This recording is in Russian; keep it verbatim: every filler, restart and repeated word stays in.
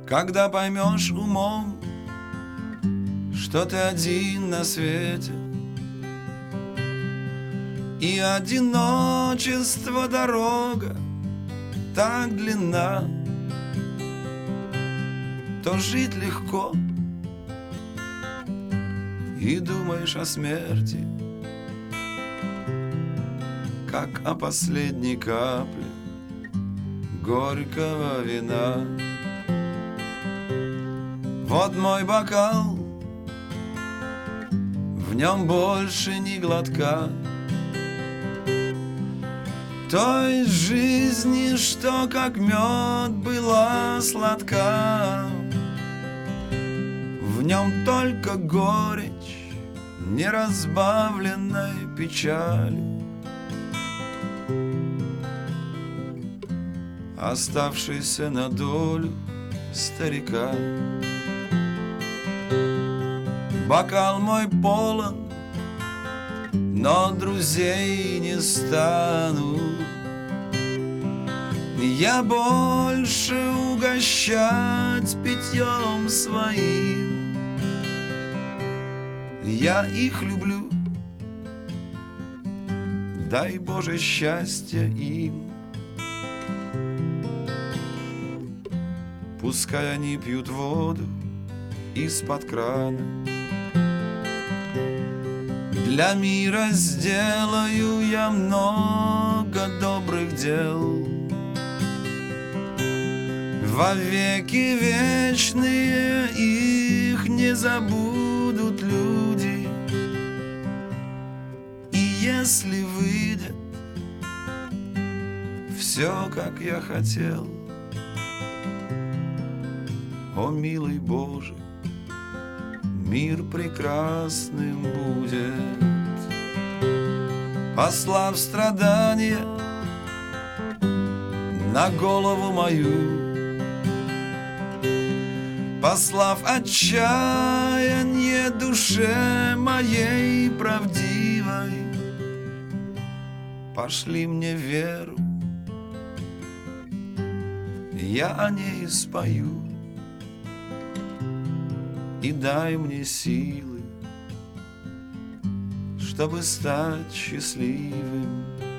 Когда поймешь умом, что ты один на свете, и одиночество дорога так длинна, то жить легко, и думаешь о смерти, как о последней капле горького вина. Вот мой бокал, в нем больше ни глотка той жизни, что как мед была сладка. В нем только горечь неразбавленной печали, оставшийся на долю старика. Бокал мой полон, но друзей не стану я больше угощать питьем своим. Я их люблю, дай Боже счастья им. Пускай они пьют воду из-под крана. Для мира сделаю я много добрых дел. Во веки вечные их не забудут люди. И если выйдет все, как я хотел, о, милый Боже, мир прекрасным будет. Послав страдания на голову мою, послав отчаяние душе моей правдивой, пошли мне веру, я о ней спою. И дай мне силы, чтобы стать счастливым.